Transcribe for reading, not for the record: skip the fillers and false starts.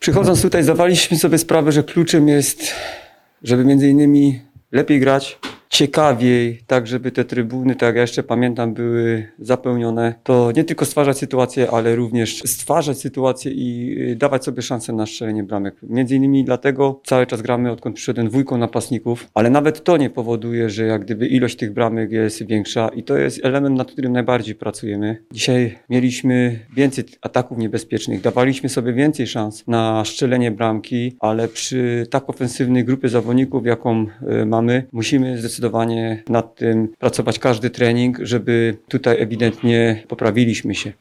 Przychodząc tutaj zdawaliśmy sobie sprawę, że kluczem jest, żeby między innymi lepiej grać, ciekawiej, tak żeby te trybuny, tak jak ja jeszcze pamiętam, były zapełnione. To nie tylko stwarzać sytuację, ale również stwarzać sytuację i dawać sobie szansę na strzelenie bramek. Między innymi dlatego cały czas gramy, odkąd przyszedłem, dwójką napastników, ale nawet to nie powoduje, że jak gdyby ilość tych bramek jest większa i to jest element, nad którym najbardziej pracujemy. Dzisiaj mieliśmy więcej ataków niebezpiecznych, dawaliśmy sobie więcej szans na strzelenie bramki, ale przy tak ofensywnej grupie zawodników, jaką mamy, musimy zdecydowanie nad tym pracować każdy trening, żeby tutaj ewidentnie poprawiliśmy się.